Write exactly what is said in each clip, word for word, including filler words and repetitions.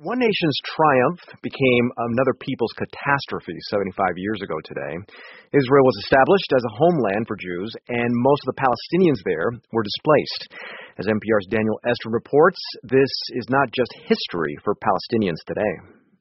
One nation's triumph became another people's catastrophe seventy-five years ago today. Israel was established as a homeland for Jews, and most of the Palestinians there were displaced. As N P R's Daniel Estrin reports, this is not just history for Palestinians today.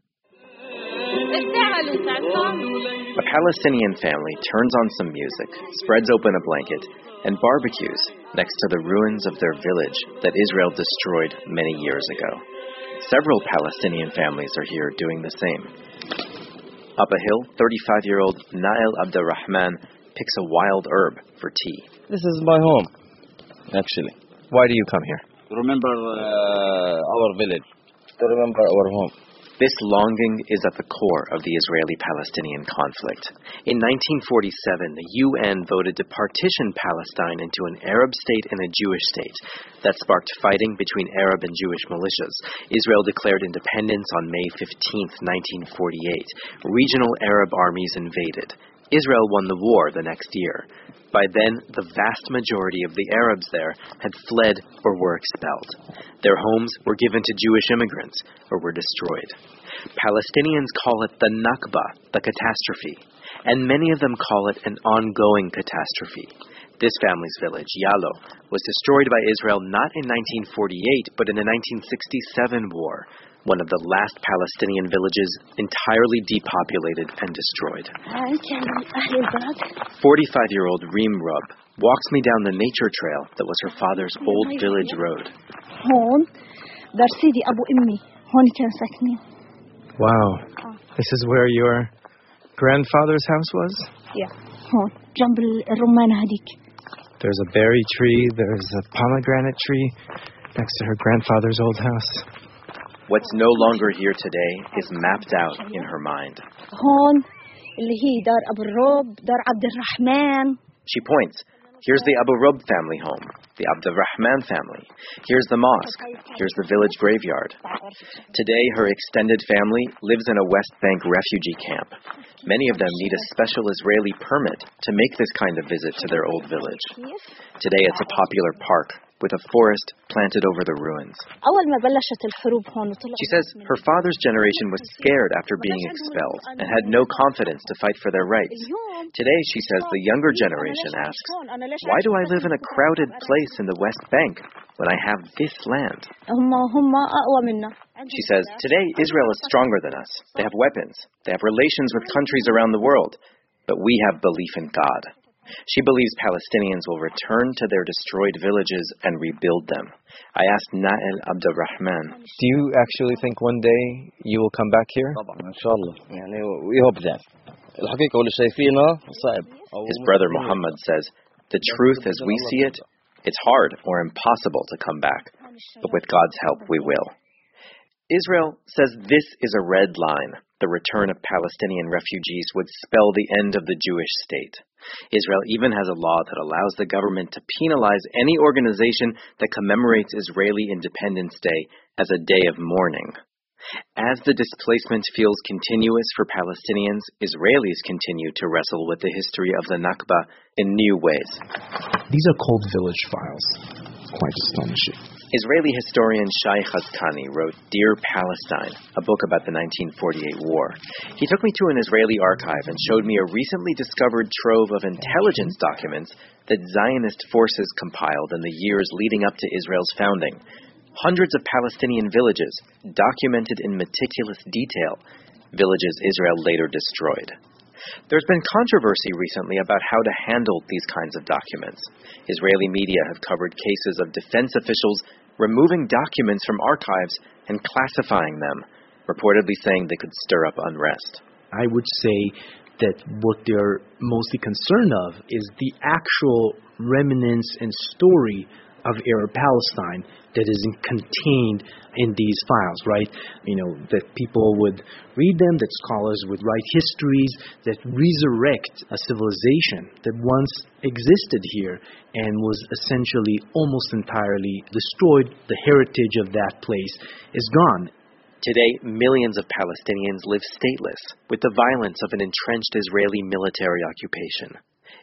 A Palestinian family turns on some music, spreads open a blanket, and barbecues next to the ruins of their village that Israel destroyed many years ago. Several Palestinian families are here doing the same. Up a hill, thirty-five-year-old Nael Abdurrahman picks a wild herb for tea. This is my home, actually. Why do you come here? To remember uh, our village, to remember our home. This longing is at the core of the Israeli-Palestinian conflict. In nineteen forty-seven, the U N voted to partition Palestine into an Arab state and a Jewish state. That sparked fighting between Arab and Jewish militias. Israel declared independence on May fifteenth, nineteen forty-eight. Regional Arab armies invaded. Israel won the war the next year. By then, the vast majority of the Arabs there had fled or were expelled. Their homes were given to Jewish immigrants or were destroyed. Palestinians call it the Nakba, the catastrophe, and many of them call it an ongoing catastrophe. This family's village, Yalo, was destroyed by Israel not in nineteen forty-eight, but in the nineteen sixty-seven war, one of the last Palestinian villages entirely depopulated and destroyed. forty-five-year-old Reem Rub walks me down the nature trail that was her father's old village road. Wow. This is where your grandfather's house was? Yeah. There's a berry tree, there's a pomegranate tree next to her grandfather's old house. What's no longer here today is mapped out in her mind. She points. Here's the Abu Rub family home, the Abdurrahman family. Here's the mosque. Here's the village graveyard. Today, her extended family lives in a West Bank refugee camp. Many of them need a special Israeli permit to make this kind of visit to their old village. Today, it's a popular park with a forest planted over the ruins. She says her father's generation was scared after being expelled and had no confidence to fight for their rights. Today, she says, the younger generation asks, why do I live in a crowded place in the West Bank when I have this land? She says, today Israel is stronger than us. They have weapons. They have relations with countries around the world. But we have belief in God. She believes Palestinians will return to their destroyed villages and rebuild them. I asked Nael Abdurrahman, do you actually think one day you will come back here? We hope that. His brother Muhammad says, the truth as we see it, it's hard or impossible to come back, but with God's help we will. Israel says this is a red line. The return of Palestinian refugees would spell the end of the Jewish state. Israel even has a law that allows the government to penalize any organization that commemorates Israeli Independence Day as a day of mourning. As the displacement feels continuous for Palestinians, Israelis continue to wrestle with the history of the Nakba in new ways. These are called village files. Quite astonishing. Israeli historian Shai Hazkani wrote Dear Palestine, a book about the nineteen forty-eight war. He took me to an Israeli archive and showed me a recently discovered trove of intelligence documents that Zionist forces compiled in the years leading up to Israel's founding. Hundreds of Palestinian villages, documented in meticulous detail, villages Israel later destroyed. There's been controversy recently about how to handle these kinds of documents. Israeli media have covered cases of defense officials removing documents from archives and classifying them, reportedly saying they could stir up unrest. I would say that what they're mostly concerned of is the actual remnants and story of Arab Palestine that is contained in these files, right? You know, that people would read them, that scholars would write histories that resurrect a civilization that once existed here and was essentially almost entirely destroyed. The heritage of that place is gone. Today, millions of Palestinians live stateless with the violence of an entrenched Israeli military occupation.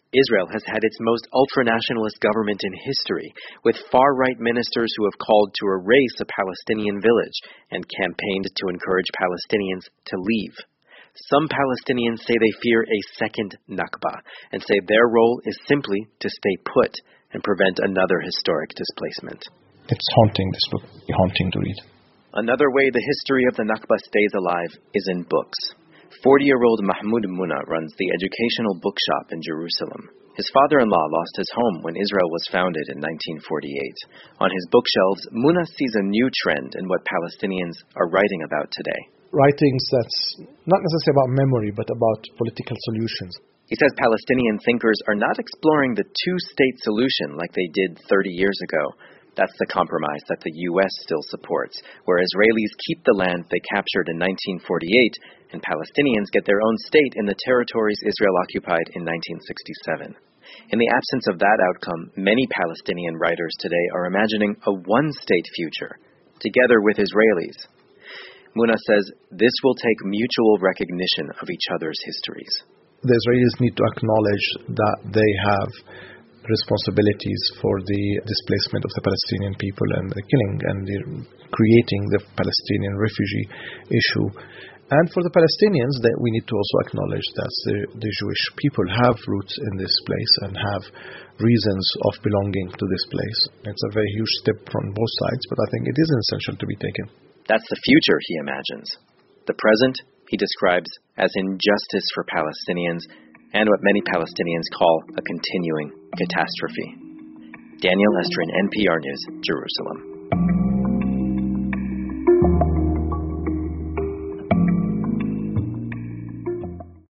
Israel has had its most ultra-nationalist government in history, with far-right ministers who have called to erase a Palestinian village and campaigned to encourage Palestinians to leave. Some Palestinians say they fear a second Nakba and say their role is simply to stay put and prevent another historic displacement. It's haunting, this book. Haunting to read. Another way the history of the Nakba stays alive is in books. forty-year-old Mahmoud Muna runs the educational bookshop in Jerusalem. His father-in-law lost his home when Israel was founded in nineteen forty-eight. On his bookshelves, Muna sees a new trend in what Palestinians are writing about today. Writings that's not necessarily about memory, but about political solutions. He says Palestinian thinkers are not exploring the two-state solution like they did thirty years ago. That's the compromise that the U S still supports, where Israelis keep the land they captured in nineteen forty-eight and Palestinians get their own state in the territories Israel occupied in nineteen sixty-seven. In the absence of that outcome, many Palestinian writers today are imagining a one-state future, together with Israelis. Muna says this will take mutual recognition of each other's histories. The Israelis need to acknowledge that they have responsibilities for the displacement of the Palestinian people and the killing and the creating the Palestinian refugee issue. And for the Palestinians, that we need to also acknowledge that the, the Jewish people have roots in this place and have reasons of belonging to this place. It's a very huge step from both sides, but I think it is essential to be taken. That's the future he imagines. The present he describes as injustice for Palestinians and what many Palestinians call a continuing catastrophe. Daniel Estrin, N P R News, Jerusalem.